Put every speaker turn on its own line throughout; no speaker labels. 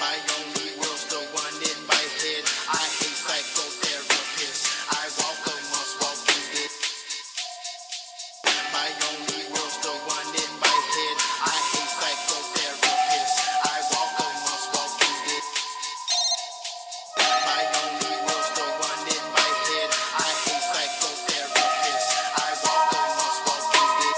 My only world's the one in my head. I hate psychotherapists. I walk amongst walking dead. My only world's the one in my head. I hate psychotherapists. I walk amongst walking dead. My only world's the one in my head. I hate psychotherapists. I walk amongst walking dead.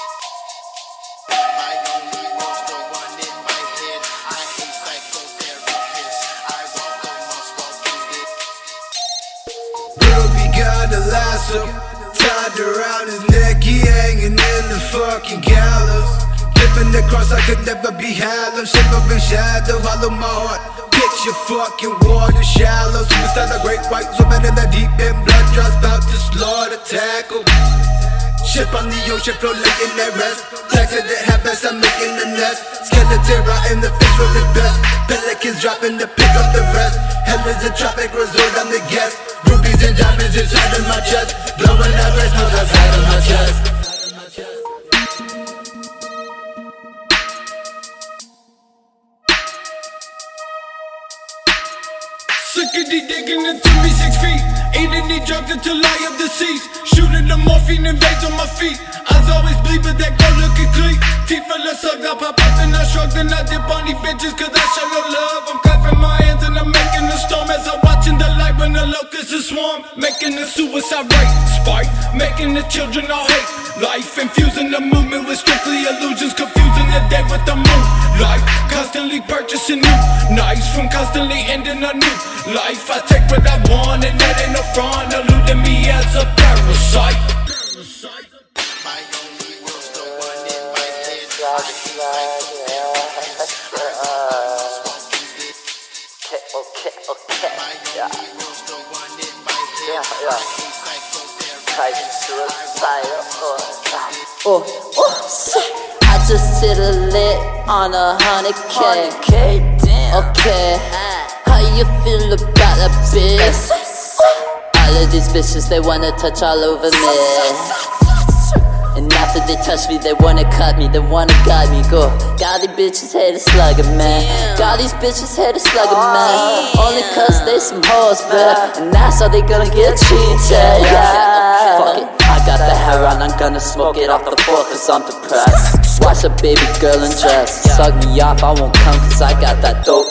My only world's the one in my head. I hate psychotherapists. I walk amongst walking dead.
Bro began to lasso, tied around his neck, he hanging in the fucking gallows. Flipping the cross, I could never be hallowed. Shiver in shadow, hollow my heart. Picture fucking water shallow. Superstar, the great white woman in the deep end, blood drops about to slaughter tackle. Ship on the ocean, flow laying at rest. Accident happens, I'm making a nest. Skeleton rot in the fish with the best. Pelicans dropping to pick up the rest. Hell is a tropic resort, I'm the guest. Rubies and diamonds inside of my chest. Blowing out red smoke outside of my chest.
Sickity digging into me 6 feet. Eating these drugs until I am deceased. Shooting the morphine in veins on my feet. Eyes always bleed but that girl looking clean. Teeth full of sucked, I pop up and I shrug. Then I dip on these bitches cause I show no love. I'm clapping my hands and I'm making a storm. As I'm watching the light when the locusts are swarm. Making the suicide rate spike. Making the children all hate life. Infusing the movement with strictly illusions. Confusing the day with the moon light. Constantly purchasing new knives from constantly ending a new life. I take what I want and that ain't no front. Eluding me as a parasite.
My only world's the one in my head. I hate psychotherapists. I walk amongst walking dead. My only world's the one in my head. I hate psychotherapists. I walk amongst walking dead.
I just hit a lick on 100K. Okay, how you feel about that bitch? All of these bitches, they wanna touch all over me. And after they touch me, they wanna cut me, they wanna guide me. Go, got these bitches hate a slugger, man. Got these bitches hate a slugger, man. Only cause they some hoes, bruh. And that's how they gonna get cheated, yeah. Fuck it, I got the hair on, I'm gonna smoke it off the floor cause I'm depressed. Watch a baby girl in dress, suck me off, I won't come cause I got that dope.